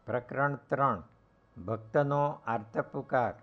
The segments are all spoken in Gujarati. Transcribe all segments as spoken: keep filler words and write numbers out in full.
પ્રકરણ ત્રણ ભક્તનો આર્તપુકાર.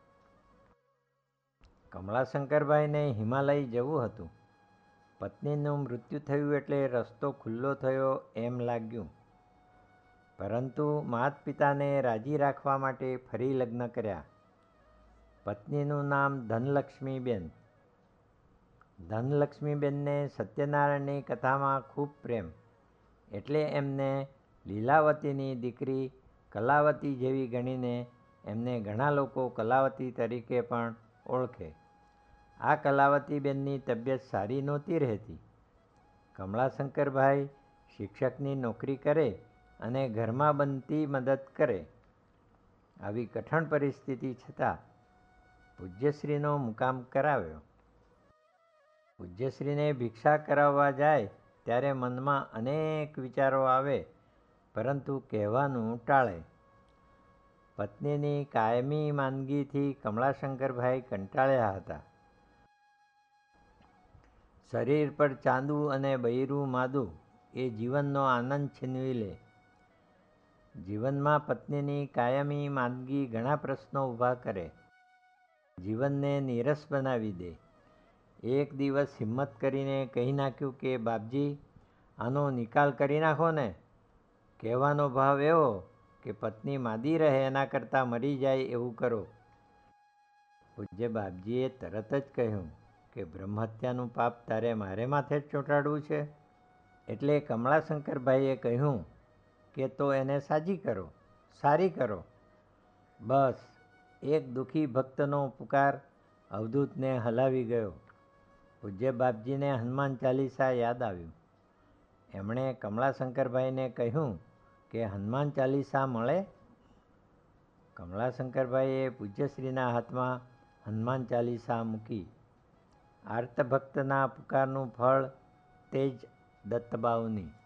કમળાશંકરભાઈને હિમાલય જવું હતું. પત્નીનું મૃત્યુ થયું એટલે રસ્તો ખુલ્લો થયો એમ લાગ્યું. પરંતુ માત પિતાને રાજી રાખવા માટે ફરી લગ્ન કર્યા. પત્નીનું નામ ધનલક્ષ્મીબેન. ધનલક્ષ્મીબેનને સત્યનારાયણની કથામાં ખૂબ પ્રેમ, એટલે એમને લીલાવતીની દીકરી કલાવતી જેવી ગણીને એમને ઘણા લોકો કલાવતી તરીકે પણ ઓળખે. આ કલાવતીબેનની તબિયત સારી નહોતી રહેતી. કમળાશંકરભાઈ શિક્ષકની નોકરી કરે અને ઘરમાં બનતી મદદ કરે. આવી કઠણ પરિસ્થિતિ છતાં પૂજ્યશ્રીનો મુકામ કરાવ્યો. પૂજ્યશ્રીને ભિક્ષા કરાવવા જાય ત્યારે મનમાં અનેક વિચારો આવે, પરંતુ કહેવાનું ટાળે. પત્નીની કાયમી માંદગીથી કમળાશંકરભાઈ કંટાળ્યા હતા. શરીર પર ચાંદું અને બૈરું માદું એ જીવનનો આનંદ છીનવી લે. જીવનમાં પત્નીની કાયમી માંદગી ઘણા પ્રશ્નો ઊભા કરે. જીવનને નીરસ બનાવી દે. એક દિવસ હિંમત કરીને કહી નાખ્યું કે બાપજી, આનો નિકાલ કરી નાખો ને. કહેવાનો ભાવ એવો કે પત્ની માદી રહે એના કરતાં મરી જાય એવું કરો. પૂજ્ય બાપજીએ તરત જ કહ્યું કે બ્રહ્મહત્યાનું પાપ તારે મારે માથે જ ચોંટાડવું છે. એટલે કમળાશંકરભાઈએ કહ્યું કે તો એને સાજી કરો, સારી કરો. બસ એક દુઃખી ભક્તનો પુકાર અવધૂતને હલાવી ગયો. પૂજ્ય બાપજીને હનુમાન ચાલીસા યાદ આવ્યું. એમણે કમળાશંકરભાઈને કહ્યું કે હનુમાન ચાલીસા મળે? કમળાશંકરભાઈએ પૂજ્યશ્રીના હાથમાં હનુમાન ચાલીસા મૂકી. આર્તભક્તના પુકારનું ફળ તે જ દત્તબાઉની